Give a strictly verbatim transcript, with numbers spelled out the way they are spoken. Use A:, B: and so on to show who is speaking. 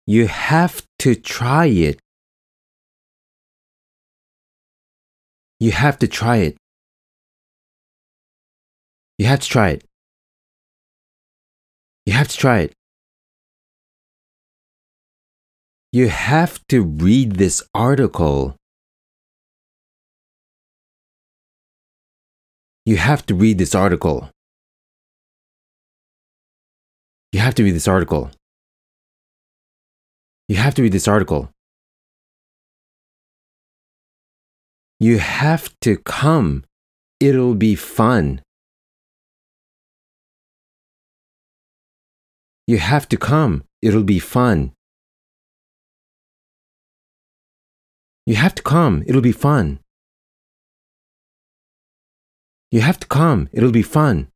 A: You have to try it. You have to try it. You have to try it. You have to try it. You have to read this article. You have to read this article. You have to read this article. You have to read this article. You have to come. It'll be fun. You have to come. It'll be fun. You have to come. It'll be fun. You have to come. It'll be fun.